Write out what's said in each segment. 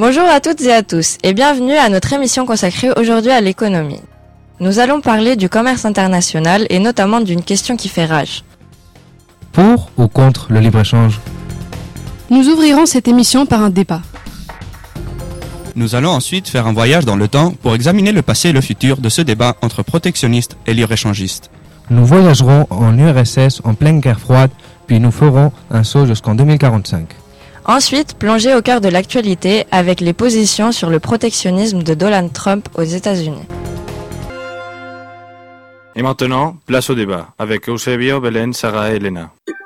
Bonjour à toutes et à tous et bienvenue à notre émission consacrée aujourd'hui à l'économie. Nous allons parler du commerce international et notamment d'une question qui fait rage. Pour ou contre le libre-échange ? Nous ouvrirons cette émission par un débat. Nous allons ensuite faire un voyage dans le temps pour examiner le passé et le futur de ce débat entre protectionnistes et libre-échangistes. Nous voyagerons en URSS en pleine guerre froide, puis nous ferons un saut jusqu'en 2045. Ensuite, plongez au cœur de l'actualité avec les positions sur le protectionnisme de Donald Trump aux États-Unis. Et maintenant, place au débat avec Eusebio, Belén, Sarah et Elena.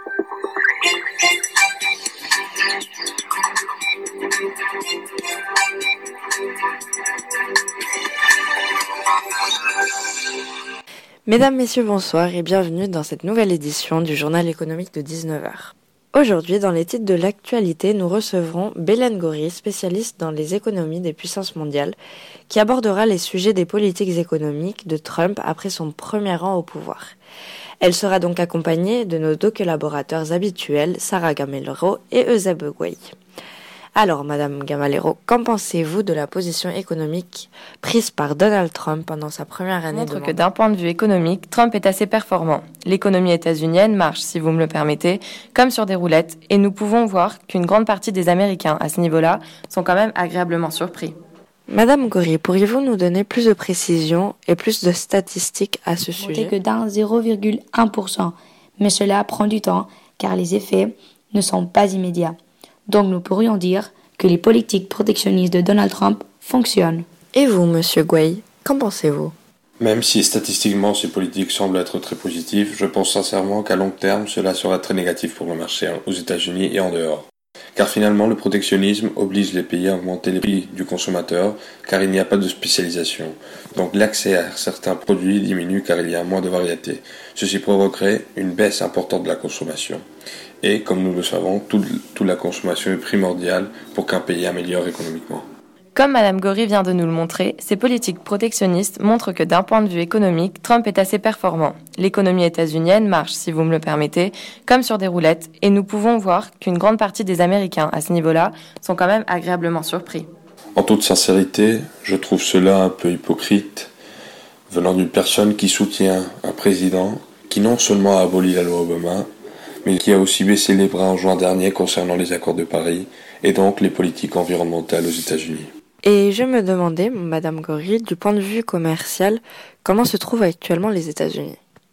Mesdames, Messieurs, bonsoir et bienvenue dans cette nouvelle édition du journal économique de 19h. Aujourd'hui, dans les titres de l'actualité, nous recevrons Belén Gori, spécialiste dans les économies des puissances mondiales, qui abordera les sujets des politiques économiques de Trump après son premier an au pouvoir. Elle sera donc accompagnée de nos deux collaborateurs habituels, Sarah Gamellero et Eusebio Gueye. Alors, Madame Gamellero, qu'en pensez-vous de la position économique prise par Donald Trump pendant sa première année de mandat ? Que d'un point de vue économique, Trump est assez performant. L'économie états-unienne marche, si vous me le permettez, comme sur des roulettes, et nous pouvons voir qu'une grande partie des Américains, à ce niveau-là, sont quand même agréablement surpris. Madame Gori, pourriez-vous nous donner plus de précisions et plus de statistiques à ce sujet ? Que d'un 0,1%, mais cela prend du temps, car les effets ne sont pas immédiats. Donc nous pourrions dire que les politiques protectionnistes de Donald Trump fonctionnent. Et vous, Monsieur Gueye, qu'en pensez-vous ? Même si statistiquement ces politiques semblent être très positives, je pense sincèrement qu'à long terme cela sera très négatif pour le marché aux États-Unis et en dehors. Car finalement le protectionnisme oblige les pays à augmenter les prix du consommateur car il n'y a pas de spécialisation. Donc l'accès à certains produits diminue car il y a moins de variété. Ceci provoquerait une baisse importante de la consommation. Et comme nous le savons, toute la consommation est primordiale pour qu'un pays améliore économiquement. Comme Madame Gori vient de nous le montrer, ces politiques protectionnistes montrent que d'un point de vue économique, Trump est assez performant. L'économie états-unienne marche, si vous me le permettez, comme sur des roulettes, et nous pouvons voir qu'une grande partie des Américains, à ce niveau-là, sont quand même agréablement surpris. En toute sincérité, je trouve cela un peu hypocrite, venant d'une personne qui soutient un président qui non seulement a aboli la loi Obama, mais qui a aussi baissé les bras en juin dernier concernant les accords de Paris et donc les politiques environnementales aux États-Unis. Et je me demandais, Madame Gori, du point de vue commercial, comment se trouvent actuellement les États-Unis ?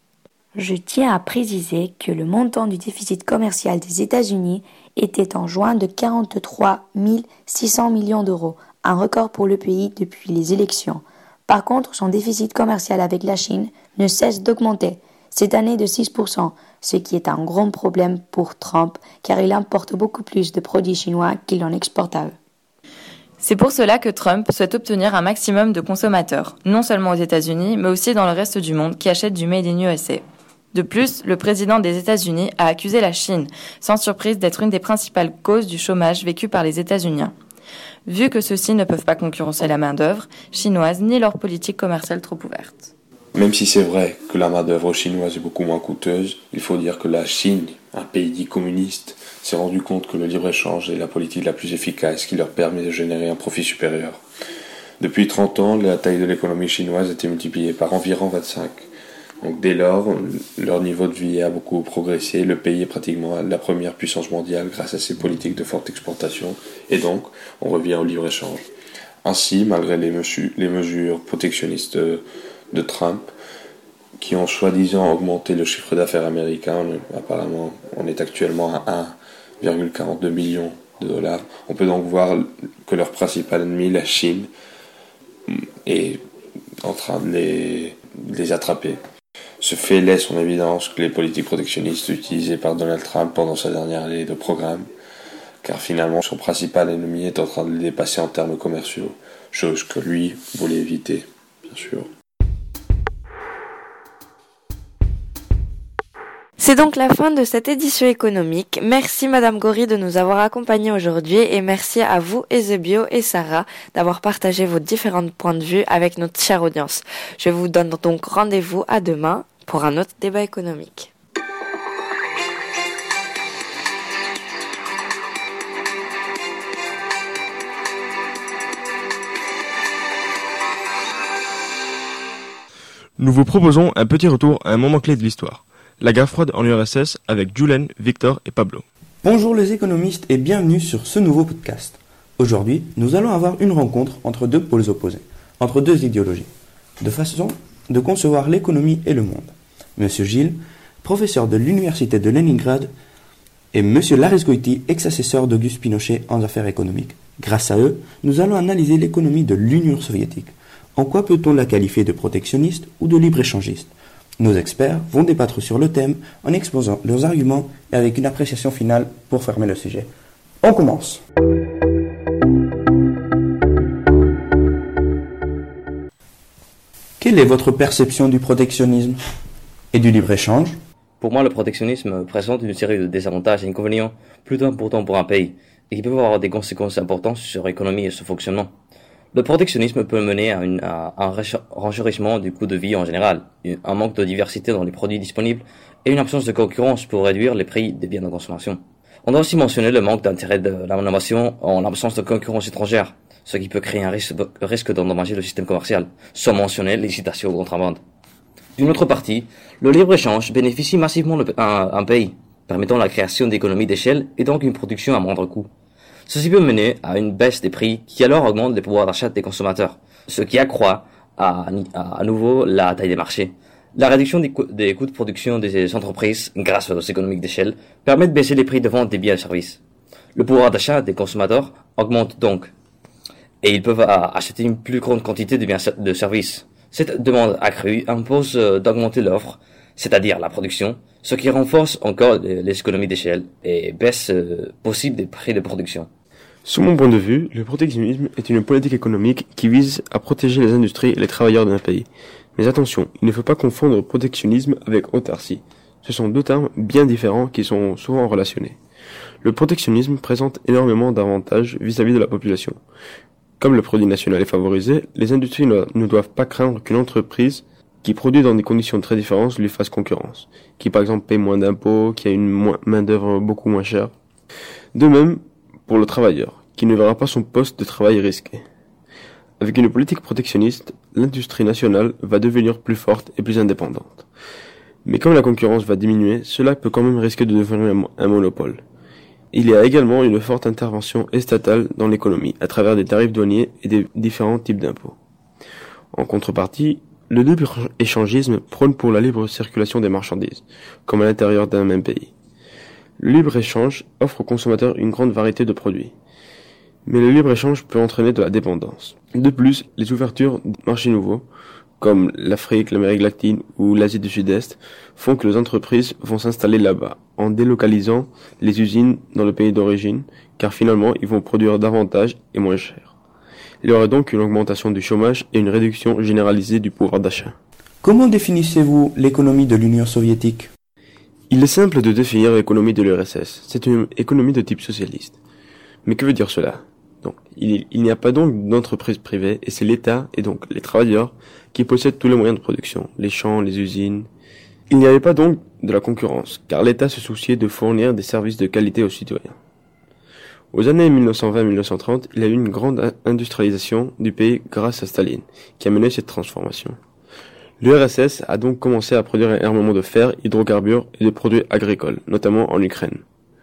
Je tiens à préciser que le montant du déficit commercial des États-Unis était en juin de 43 600 millions d'euros, un record pour le pays depuis les élections. Par contre, son déficit commercial avec la Chine ne cesse d'augmenter, cette année de 6%, ce qui est un grand problème pour Trump car il importe beaucoup plus de produits chinois qu'il en exporte à eux. C'est pour cela que Trump souhaite obtenir un maximum de consommateurs, non seulement aux États-Unis, mais aussi dans le reste du monde qui achètent du Made in USA. De plus, le président des États-Unis a accusé la Chine, sans surprise d'être une des principales causes du chômage vécu par les États-Uniens. Vu que ceux-ci ne peuvent pas concurrencer la main-d'œuvre chinoise ni leur politique commerciale trop ouverte. Même si c'est vrai que la main-d'œuvre chinoise est beaucoup moins coûteuse, il faut dire que la Chine, un pays dit communiste, s'est rendu compte que le libre-échange est la politique la plus efficace qui leur permet de générer un profit supérieur. Depuis 30 ans, la taille de l'économie chinoise a été multipliée par environ 25. Donc dès lors, leur niveau de vie a beaucoup progressé. Le pays est pratiquement la première puissance mondiale grâce à ses politiques de forte exportation. Et donc, on revient au libre-échange. Ainsi, malgré les mesures protectionnistes de Trump, qui ont soi-disant augmenté le chiffre d'affaires américain, apparemment on est actuellement à 1,42 million de dollars. On peut donc voir que leur principal ennemi, la Chine, est en train de les attraper. Ce fait laisse en évidence que les politiques protectionnistes utilisées par Donald Trump pendant sa dernière année de programme, car finalement son principal ennemi est en train de le dépasser en termes commerciaux, chose que lui voulait éviter, bien sûr. C'est donc la fin de cette édition économique. Merci Madame Gori de nous avoir accompagnés aujourd'hui et merci à vous Eusebio et Sarah d'avoir partagé vos différents points de vue avec notre chère audience. Je vous donne donc rendez-vous à demain pour un autre débat économique. Nous vous proposons un petit retour à un moment clé de l'histoire, la guerre froide en URSS avec Julen, Victor et Pablo. Bonjour les économistes et bienvenue sur ce nouveau podcast. Aujourd'hui, nous allons avoir une rencontre entre deux pôles opposés, entre deux idéologies, de façon de concevoir l'économie et le monde. Monsieur Gilles, professeur de l'université de Leningrad, et Monsieur Laresgoiti, ex-assesseur d'Auguste Pinochet en affaires économiques. Grâce à eux, nous allons analyser l'économie de l'Union soviétique. En quoi peut-on la qualifier de protectionniste ou de libre-échangiste? Nos experts vont débattre sur le thème en exposant leurs arguments et avec une appréciation finale pour fermer le sujet. On commence. Quelle est votre perception du protectionnisme et du libre-échange? Pour moi, le protectionnisme présente une série de désavantages et inconvénients plutôt importants pour un pays et qui peuvent avoir des conséquences importantes sur l'économie et son fonctionnement. Le protectionnisme peut mener à un renchérissement du coût de vie en général, un manque de diversité dans les produits disponibles et une absence de concurrence pour réduire les prix des biens de consommation. On doit aussi mentionner le manque d'intérêt de l'innovation en l'absence de concurrence étrangère, ce qui peut créer un risque d'endommager le système commercial, sans mentionner l'incitation aux contrebandes. D'une autre partie, le libre-échange bénéficie massivement à un pays, permettant la création d'économies d'échelle et donc une production à moindre coût. Ceci peut mener à une baisse des prix qui alors augmente les pouvoirs d'achat des consommateurs, ce qui accroît à nouveau la taille des marchés. La réduction des coûts de production des entreprises grâce aux économies d'échelle permet de baisser les prix de vente des biens et services. Le pouvoir d'achat des consommateurs augmente donc, et ils peuvent acheter une plus grande quantité de biens et de services. Cette demande accrue impose d'augmenter l'offre, c'est-à-dire la production, ce qui renforce encore les économies d'échelle et baisse possible des prix de production. Sous mon point de vue, le protectionnisme est une politique économique qui vise à protéger les industries et les travailleurs d'un pays. Mais attention, il ne faut pas confondre protectionnisme avec autarcie. Ce sont deux termes bien différents qui sont souvent relationnés. Le protectionnisme présente énormément d'avantages vis-à-vis de la population. Comme le produit national est favorisé, les industries ne doivent pas craindre qu'une entreprise qui produit dans des conditions très différentes lui fasse concurrence, qui par exemple paye moins d'impôts, qui a une main-d'œuvre beaucoup moins chère. De même pour le travailleur, qui ne verra pas son poste de travail risqué. Avec une politique protectionniste, l'industrie nationale va devenir plus forte et plus indépendante. Mais comme la concurrence va diminuer, cela peut quand même risquer de devenir un monopole. Il y a également une forte intervention estatale dans l'économie, à travers des tarifs douaniers et des différents types d'impôts. En contrepartie, le libre-échangisme prône pour la libre circulation des marchandises, comme à l'intérieur d'un même pays. Le libre-échange offre aux consommateurs une grande variété de produits. Mais le libre-échange peut entraîner de la dépendance. De plus, les ouvertures de marchés nouveaux, comme l'Afrique, l'Amérique latine ou l'Asie du Sud-Est, font que les entreprises vont s'installer là-bas, en délocalisant les usines dans le pays d'origine, car finalement ils vont produire davantage et moins cher. Il y aurait donc une augmentation du chômage et une réduction généralisée du pouvoir d'achat. Comment définissez-vous l'économie de l'Union soviétique? Il est simple de définir l'économie de l'URSS. C'est une économie de type socialiste. Mais que veut dire cela? Donc, il n'y a pas donc d'entreprise privée et c'est l'État et donc les travailleurs qui possèdent tous les moyens de production, les champs, les usines. Il n'y avait pas donc de la concurrence, car l'État se souciait de fournir des services de qualité aux citoyens. Aux années 1920-1930, il y a eu une grande industrialisation du pays grâce à Staline, qui a mené cette transformation. L'URSS a donc commencé à produire énormément de fer, hydrocarbures et de produits agricoles, notamment en Ukraine.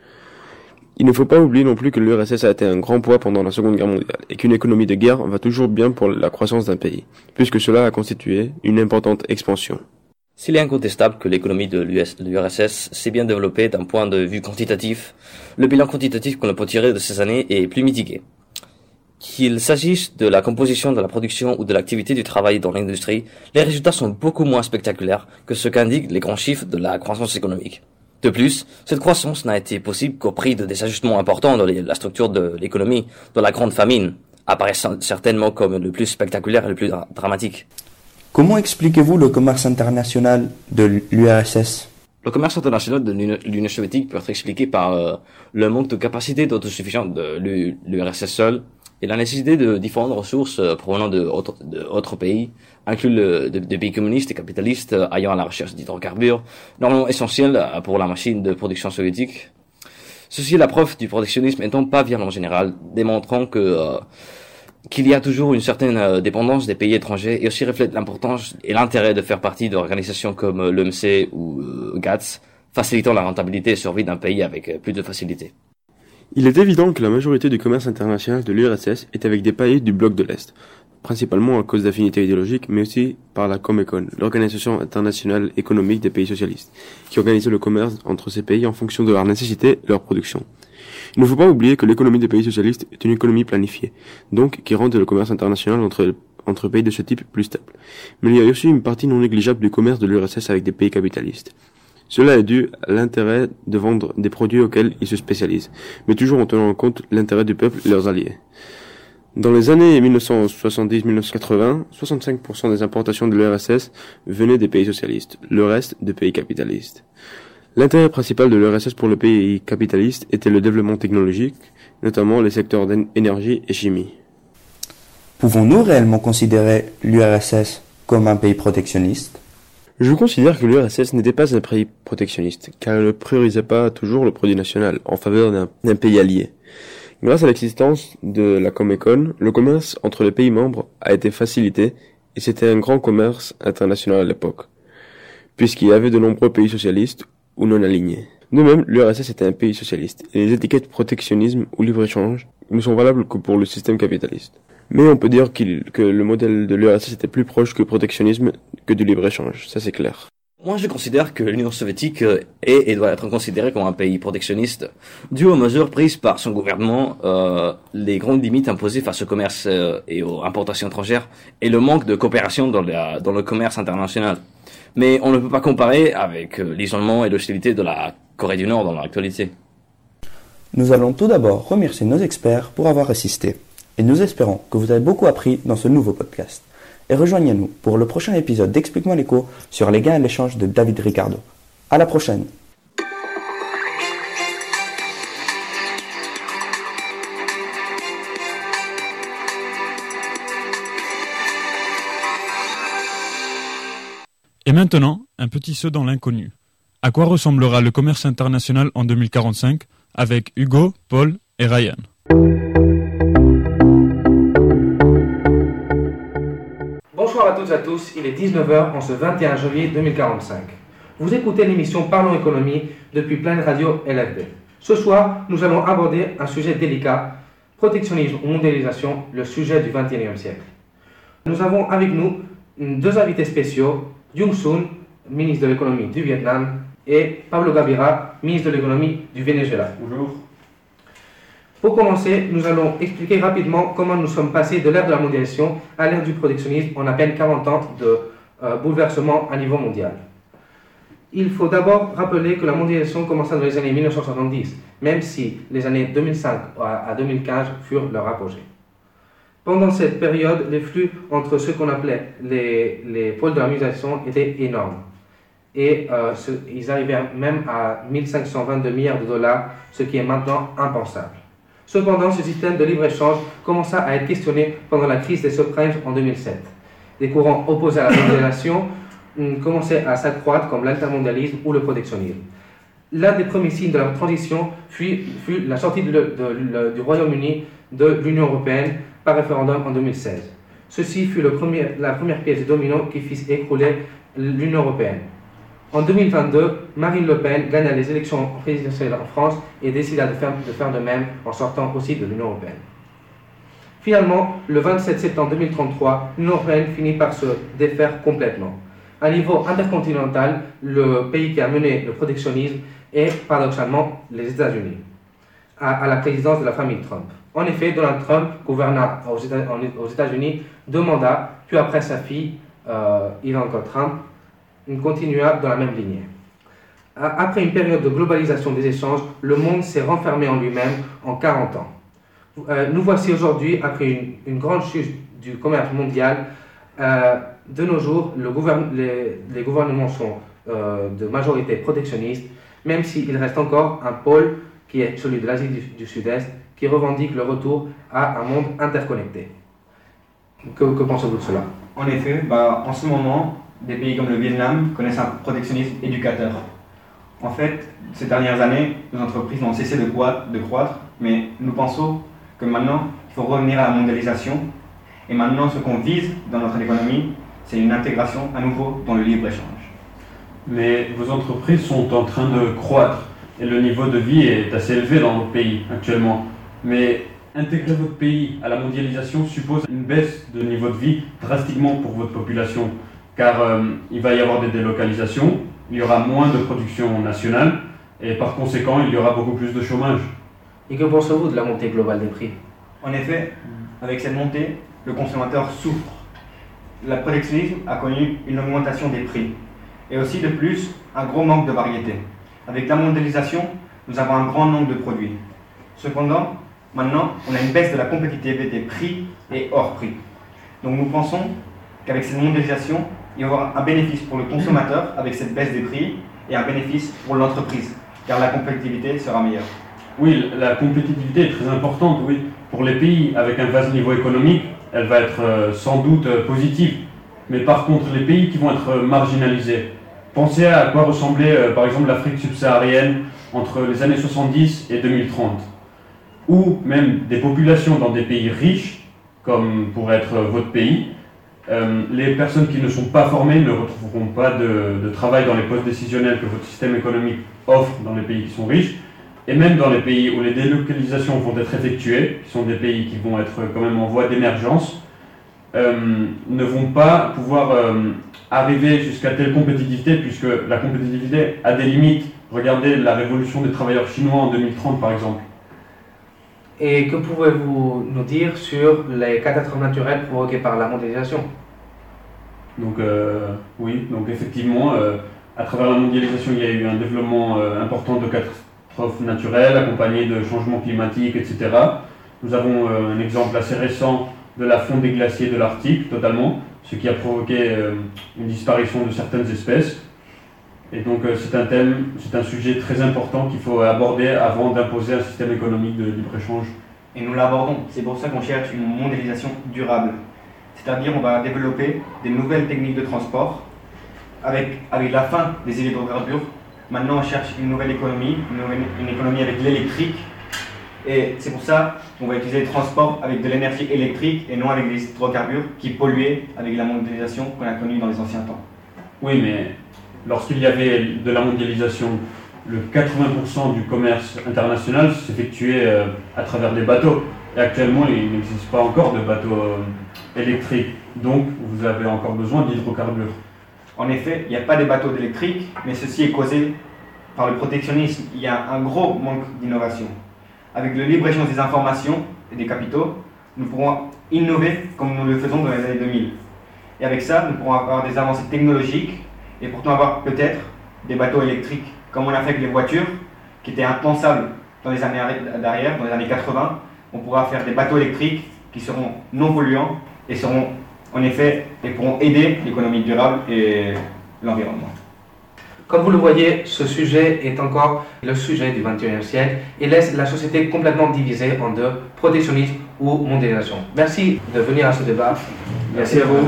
Il ne faut pas oublier non plus que l'URSS a été un grand poids pendant la Seconde Guerre mondiale et qu'une économie de guerre va toujours bien pour la croissance d'un pays, puisque cela a constitué une importante expansion. S'il est incontestable que l'économie de l'URSS s'est bien développée d'un point de vue quantitatif, le bilan quantitatif qu'on peut tirer de ces années est plus mitigé. Qu'il s'agisse de la composition de la production ou de l'activité du travail dans l'industrie, les résultats sont beaucoup moins spectaculaires que ce qu'indiquent les grands chiffres de la croissance économique. De plus, cette croissance n'a été possible qu'au prix de des ajustements importants dans la structure de l'économie, dans la grande famine, apparaissant certainement comme le plus spectaculaire et le plus dramatique. Comment expliquez-vous le commerce international de l'URSS? Le commerce international de l'Union soviétique peut être expliqué par le manque de capacité d'autosuffisance de l'URSS seule et la nécessité de différentes ressources provenant d'autres pays, inclus des pays communistes et capitalistes ayant à la recherche d'hydrocarbures, normalement essentiels pour la machine de production soviétique. Ceci est la preuve du protectionnisme étant pas violent en général, démontrant que qu'il y a toujours une certaine dépendance des pays étrangers et aussi reflète l'importance et l'intérêt de faire partie d'organisations comme l'OMC ou GATS, facilitant la rentabilité et survie d'un pays avec plus de facilité. Il est évident que la majorité du commerce international de l'URSS est avec des pays du bloc de l'Est, principalement à cause d'affinités idéologiques, mais aussi par la Comecon, l'Organisation internationale économique des pays socialistes, qui organisait le commerce entre ces pays en fonction de leurs nécessités et leur production. Il ne faut pas oublier que l'économie des pays socialistes est une économie planifiée, donc qui rend le commerce international entre pays de ce type plus stable. Mais il y a aussi une partie non négligeable du commerce de l'URSS avec des pays capitalistes. Cela est dû à l'intérêt de vendre des produits auxquels ils se spécialisent, mais toujours en tenant en compte l'intérêt du peuple et leurs alliés. Dans les années 1970-1980, 65% des importations de l'URSS venaient des pays socialistes, le reste des pays capitalistes. L'intérêt principal de l'URSS pour le pays capitaliste était le développement technologique, notamment les secteurs d'énergie et chimie. Pouvons-nous réellement considérer l'URSS comme un pays protectionniste ? Je considère que l'URSS n'était pas un pays protectionniste, car elle ne priorisait pas toujours le produit national en faveur d'un pays allié. Grâce à l'existence de la Comecon, le commerce entre les pays membres a été facilité et c'était un grand commerce international à l'époque, puisqu'il y avait de nombreux pays socialistes ou non alignés. De même, l'URSS était un pays socialiste et les étiquettes protectionnisme ou libre-échange ne sont valables que pour le système capitaliste. Mais on peut dire que le modèle de l'URSS était plus proche que protectionnisme que du libre-échange, ça c'est clair. Moi, je considère que l'Union soviétique est et doit être considérée comme un pays protectionniste, dû aux mesures prises par son gouvernement, les grandes limites imposées face au commerce et aux importations étrangères, et le manque de coopération dans le commerce international. Mais on ne peut pas comparer avec l'isolement et l'hostilité de la Corée du Nord dans l'actualité. Nous allons tout d'abord remercier nos experts pour avoir assisté, et nous espérons que vous avez beaucoup appris dans ce nouveau podcast. Et rejoignez-nous pour le prochain épisode d'Explique-moi l'éco sur les gains et l'échange de David Ricardo. À la prochaine! Et maintenant, un petit saut dans l'inconnu. À quoi ressemblera le commerce international en 2045 avec Hugo, Paul et Ryan? Bonsoir à toutes et à tous, il est 19h en ce 21 janvier 2045. Vous écoutez l'émission Parlons Économie depuis Plaine Radio LFB. Ce soir, nous allons aborder un sujet délicat, protectionnisme ou mondialisation, le sujet du 21e siècle. Nous avons avec nous deux invités spéciaux, Yung Sun, ministre de l'économie du Vietnam, et Pablo Gaviria, ministre de l'économie du Venezuela. Bonjour. Pour commencer, nous allons expliquer rapidement comment nous sommes passés de l'ère de la mondialisation à l'ère du protectionnisme en à peine 40 ans de bouleversement à niveau mondial. Il faut d'abord rappeler que la mondialisation commença dans les années 1970, même si les années 2005 à 2015 furent leur apogée. Pendant cette période, les flux entre ce qu'on appelait les pôles de la mondialisation étaient énormes. Et ils arrivaient même à 1522 milliards de dollars, ce qui est maintenant impensable. Cependant, ce système de libre-échange commença à être questionné pendant la crise des subprimes en 2007. Des courants opposés à la mondialisation commençaient à s'accroître comme l'altermondialisme ou le protectionnisme. L'un des premiers signes de la transition fut la sortie du Royaume-Uni de l'Union européenne par référendum en 2016. Ceci fut la première pièce de domino qui fit écrouler l'Union européenne. En 2022, Marine Le Pen gagna les élections présidentielles en France et décida de faire de même en sortant aussi de l'Union européenne. Finalement, le 27 septembre 2033, l'Union européenne finit par se défaire complètement. À niveau intercontinental, le pays qui a mené le protectionnisme est paradoxalement les États-Unis, à la présidence de la famille Trump. En effet, Donald Trump gouverna aux États-Unis 2 mandats, puis après sa fille, Ivanka Trump, continua dans la même lignée. Après une période de globalisation des échanges, le monde s'est renfermé en lui-même en 40 ans. Nous voici aujourd'hui, après une grande chute du commerce mondial. De nos jours, les gouvernements sont de majorité protectionniste, même s'il reste encore un pôle qui est celui de l'Asie du Sud-Est, qui revendique le retour à un monde interconnecté. Que pensez-vous de cela? En effet, en ce moment, des pays comme le Vietnam connaissent un protectionnisme éducateur. En fait, ces dernières années, nos entreprises n'ont cessé de croître, mais nous pensons que maintenant, il faut revenir à la mondialisation. Et maintenant, ce qu'on vise dans notre économie, c'est une intégration à nouveau dans le libre-échange. Mais vos entreprises sont en train de croître et le niveau de vie est assez élevé dans votre pays actuellement. Mais intégrer votre pays à la mondialisation suppose une baisse de niveau de vie drastiquement pour votre population, car il va y avoir des délocalisations, il y aura moins de production nationale et par conséquent il y aura beaucoup plus de chômage. Et que pensez-vous de la montée globale des prix? En effet, avec cette montée, le consommateur souffre. Le protectionnisme a connu une augmentation des prix et aussi de plus un gros manque de variété. Avec la mondialisation, nous avons un grand nombre de produits. Cependant, maintenant, on a une baisse de la compétitivité des prix et hors prix. Donc nous pensons qu'avec cette mondialisation, il y aura un bénéfice pour le consommateur avec cette baisse des prix et un bénéfice pour l'entreprise, car la compétitivité sera meilleure. Oui, la compétitivité est très importante, oui. Pour les pays avec un vaste niveau économique, elle va être sans doute positive. Mais par contre, les pays qui vont être marginalisés, pensez à quoi ressemblait par exemple l'Afrique subsaharienne entre les années 70 et 2030. Ou même des populations dans des pays riches, comme pourrait être votre pays, les personnes qui ne sont pas formées ne retrouveront pas de travail dans les postes décisionnels que votre système économique offre dans les pays qui sont riches. Et même dans les pays où les délocalisations vont être effectuées, qui sont des pays qui vont être quand même en voie d'émergence, ne vont pas pouvoir arriver jusqu'à telle compétitivité, puisque la compétitivité a des limites. Regardez la révolution des travailleurs chinois en 2030 par exemple. Et que pouvez-vous nous dire sur les catastrophes naturelles provoquées par la mondialisation? Donc oui, donc effectivement, à travers la mondialisation, il y a eu un développement important de catastrophes naturelles, accompagnées de changements climatiques, etc. Nous avons un exemple assez récent de la fonte des glaciers de l'Arctique, totalement, ce qui a provoqué une disparition de certaines espèces. Et donc c'est un sujet très important qu'il faut aborder avant d'imposer un système économique de libre-échange. Et nous l'abordons, c'est pour ça qu'on cherche une mondialisation durable. C'est-à-dire on va développer des nouvelles techniques de transport. Avec la fin des hydrocarbures, maintenant on cherche une nouvelle économie, une économie avec l'électrique. Et c'est pour ça qu'on va utiliser les transports avec de l'énergie électrique et non avec des hydrocarbures qui polluaient avec la mondialisation qu'on a connue dans les anciens temps. Oui, mais lorsqu'il y avait de la mondialisation, le 80% du commerce international s'effectuait à travers des bateaux. Et actuellement, il n'existe pas encore de bateaux électriques. Donc, vous avez encore besoin d'hydrocarbures. En effet, il n'y a pas de bateaux électriques, mais ceci est causé par le protectionnisme. Il y a un gros manque d'innovation. Avec le libre-échange des informations et des capitaux, nous pourrons innover comme nous le faisons dans les années 2000. Et avec ça, nous pourrons avoir des avancées technologiques et pourtant avoir peut-être des bateaux électriques, comme on a fait avec les voitures, qui étaient impensables dans les années derrière, dans les années 80. On pourra faire des bateaux électriques qui seront non polluants et seront en effet et pourront aider l'économie durable et l'environnement. Comme vous le voyez, ce sujet est encore le sujet du XXIe siècle et laisse la société complètement divisée en deux, protectionnisme ou mondialisation. Merci de venir à ce débat. Merci à vous.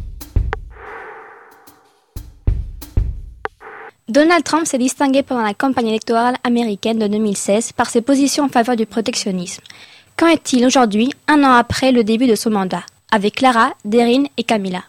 Donald Trump s'est distingué pendant la campagne électorale américaine de 2016 par ses positions en faveur du protectionnisme. Qu'en est-il aujourd'hui, un an après le début de son mandat? Avec Clara, Derine et Camilla.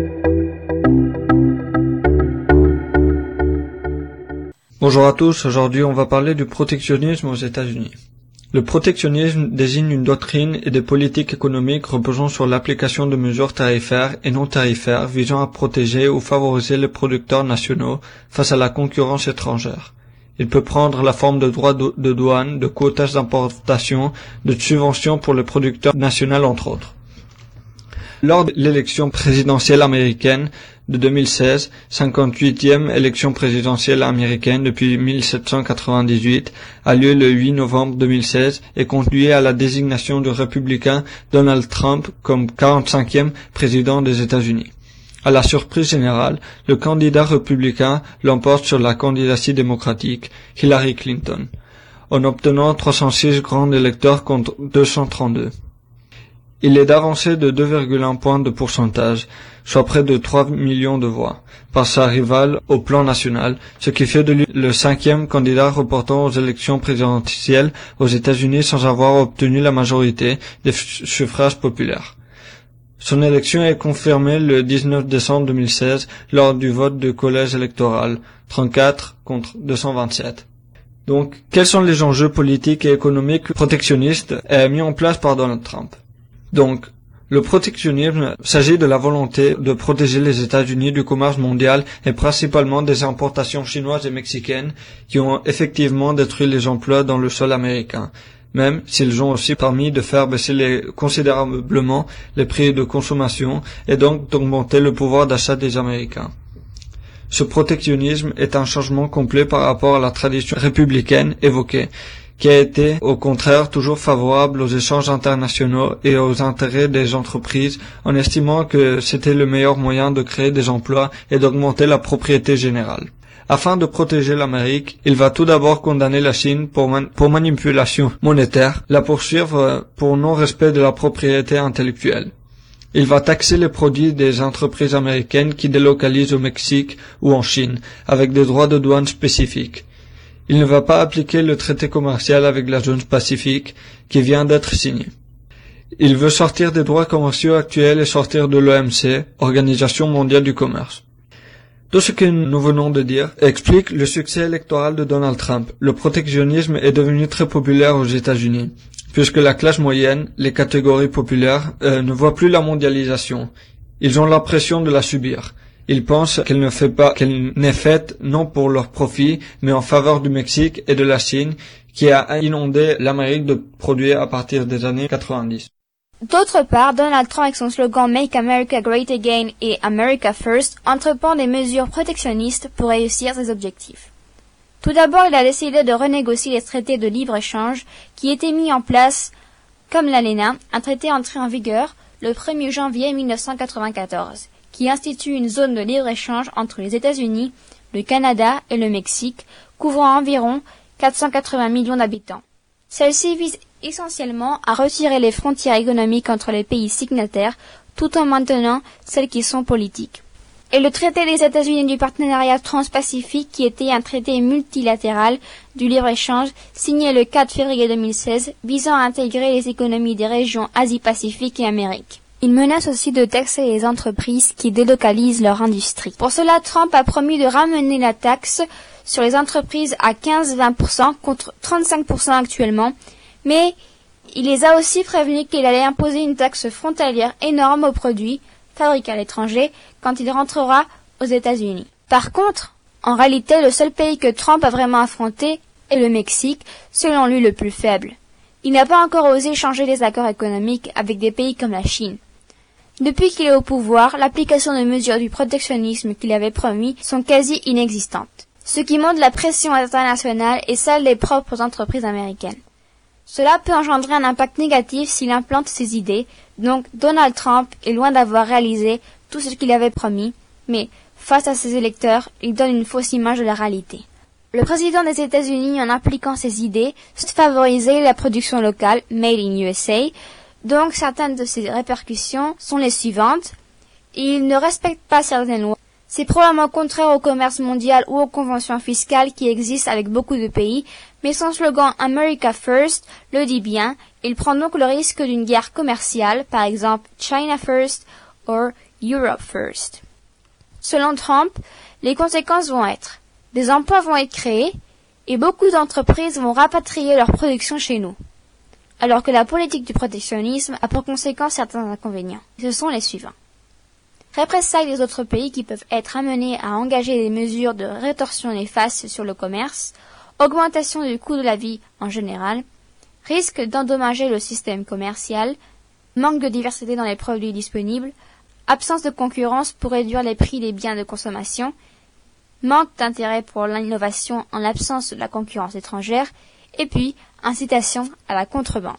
Bonjour à tous, aujourd'hui on va parler du protectionnisme aux États-Unis. Le protectionnisme désigne une doctrine et des politiques économiques reposant sur l'application de mesures tarifaires et non tarifaires visant à protéger ou favoriser les producteurs nationaux face à la concurrence étrangère. Il peut prendre la forme de droits de douane, de quotas d'importation, de subventions pour les producteurs nationaux entre autres. Lors de l'élection présidentielle américaine de 2016, 58e élection présidentielle américaine depuis 1798, a lieu le 8 novembre 2016 et conduit à la désignation du républicain Donald Trump comme 45e président des États-Unis. À la surprise générale, le candidat républicain l'emporte sur la candidature démocratique, Hillary Clinton, en obtenant 306 grands électeurs contre 232. Il est d'avancée de 2,1 points de pourcentage, soit près de 3 millions de voix, par sa rivale au plan national, ce qui fait de lui le 5e candidat reportant aux élections présidentielles aux États-Unis sans avoir obtenu la majorité des suffrages populaires. Son élection est confirmée le 19 décembre 2016 lors du vote du collège électoral, 34 contre 227. Donc, quels sont les enjeux politiques et économiques protectionnistes mis en place par Donald Trump? Donc, le protectionnisme s'agit de la volonté de protéger les États-Unis du commerce mondial et principalement des importations chinoises et mexicaines qui ont effectivement détruit les emplois dans le sol américain, même s'ils ont aussi permis de faire baisser considérablement les prix de consommation et donc d'augmenter le pouvoir d'achat des Américains. Ce protectionnisme est un changement complet par rapport à la tradition républicaine évoquée, qui a été, au contraire, toujours favorable aux échanges internationaux et aux intérêts des entreprises, en estimant que c'était le meilleur moyen de créer des emplois et d'augmenter la propriété générale. Afin de protéger l'Amérique, il va tout d'abord condamner la Chine pour manipulation monétaire, la poursuivre pour non-respect de la propriété intellectuelle. Il va taxer les produits des entreprises américaines qui délocalisent au Mexique ou en Chine, avec des droits de douane spécifiques. Il ne va pas appliquer le traité commercial avec la zone Pacifique qui vient d'être signé. Il veut sortir des droits commerciaux actuels et sortir de l'OMC, Organisation mondiale du commerce. Tout ce que nous venons de dire explique le succès électoral de Donald Trump. Le protectionnisme est devenu très populaire aux États-Unis, puisque la classe moyenne, les catégories populaires, ne voient plus la mondialisation. Ils ont l'impression de la subir. Ils pensent qu'elle n'est faite non pour leur profit, mais en faveur du Mexique et de la Chine, qui a inondé l'Amérique de produits à partir des années 90. D'autre part, Donald Trump, avec son slogan Make America Great Again et America First, entreprend des mesures protectionnistes pour réussir ses objectifs. Tout d'abord, il a décidé de renégocier les traités de libre-échange qui étaient mis en place, comme l'ALENA, un traité entré en vigueur le 1er janvier 1994, qui institue une zone de libre-échange entre les États-Unis, le Canada et le Mexique, couvrant environ 480 millions d'habitants. Celle-ci vise essentiellement à retirer les frontières économiques entre les pays signataires, tout en maintenant celles qui sont politiques. Et le traité des États-Unis du partenariat transpacifique, qui était un traité multilatéral du libre-échange signé le 4 février 2016, visant à intégrer les économies des régions Asie-Pacifique et Amérique. Il menace aussi de taxer les entreprises qui délocalisent leur industrie. Pour cela, Trump a promis de ramener la taxe sur les entreprises à 15-20% contre 35% actuellement, mais il les a aussi prévenus qu'il allait imposer une taxe frontalière énorme aux produits fabriqués à l'étranger quand il rentrera aux États-Unis. Par contre, en réalité, le seul pays que Trump a vraiment affronté est le Mexique, selon lui le plus faible. Il n'a pas encore osé changer les accords économiques avec des pays comme la Chine. Depuis qu'il est au pouvoir, l'application de mesures du protectionnisme qu'il avait promis sont quasi inexistantes, ce qui montre la pression internationale et celle des propres entreprises américaines. Cela peut engendrer un impact négatif s'il implante ses idées, donc Donald Trump est loin d'avoir réalisé tout ce qu'il avait promis, mais face à ses électeurs, il donne une fausse image de la réalité. Le président des États-Unis, en appliquant ses idées, favorisait la production locale, Made in USA, donc certaines de ses répercussions sont les suivantes. Il ne respecte pas certaines lois. C'est probablement contraire au commerce mondial ou aux conventions fiscales qui existent avec beaucoup de pays, mais son slogan America First le dit bien. Il prend donc le risque d'une guerre commerciale, par exemple China First ou Europe First. Selon Trump, les conséquences vont être des emplois vont être créés et beaucoup d'entreprises vont rapatrier leur production chez nous, alors que la politique du protectionnisme a pour conséquence certains inconvénients. Ce sont les suivants. Représailles des autres pays qui peuvent être amenés à engager des mesures de rétorsion néfastes sur le commerce, augmentation du coût de la vie en général, risque d'endommager le système commercial, manque de diversité dans les produits disponibles, absence de concurrence pour réduire les prix des biens de consommation, manque d'intérêt pour l'innovation en l'absence de la concurrence étrangère, et puis incitation à la contrebande.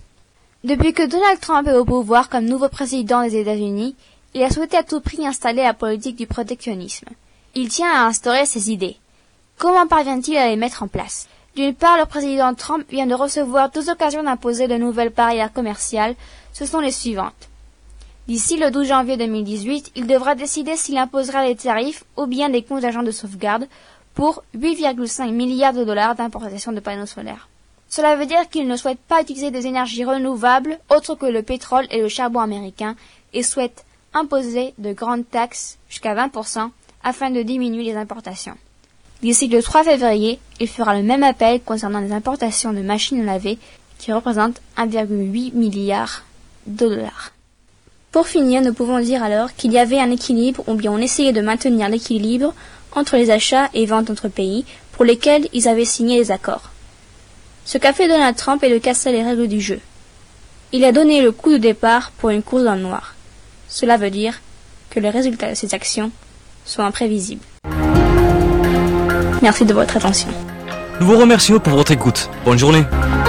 Depuis que Donald Trump est au pouvoir comme nouveau président des États-Unis, il a souhaité à tout prix installer la politique du protectionnisme. Il tient à instaurer ses idées. Comment parvient-il à les mettre en place? D'une part, le président Trump vient de recevoir 2 occasions d'imposer de nouvelles barrières commerciales ce sont les suivantes. D'ici le 12 janvier 2018, il devra décider s'il imposera les tarifs ou bien des contingents de sauvegarde pour 8,5 milliards de dollars d'importation de panneaux solaires. Cela veut dire qu'il ne souhaite pas utiliser des énergies renouvelables autres que le pétrole et le charbon américain et souhaite imposer de grandes taxes jusqu'à 20% afin de diminuer les importations. D'ici le 3 février, il fera le même appel concernant les importations de machines à laver qui représentent 1,8 milliard de dollars. Pour finir, nous pouvons dire alors qu'il y avait un équilibre ou bien on essayait de maintenir l'équilibre entre les achats et ventes entre pays pour lesquels ils avaient signé des accords. Ce qu'a fait Donald Trump est de casser les règles du jeu. Il a donné le coup de départ pour une course dans le noir. Cela veut dire que les résultats de ces actions sont imprévisibles. Merci de votre attention. Nous vous remercions pour votre écoute. Bonne journée.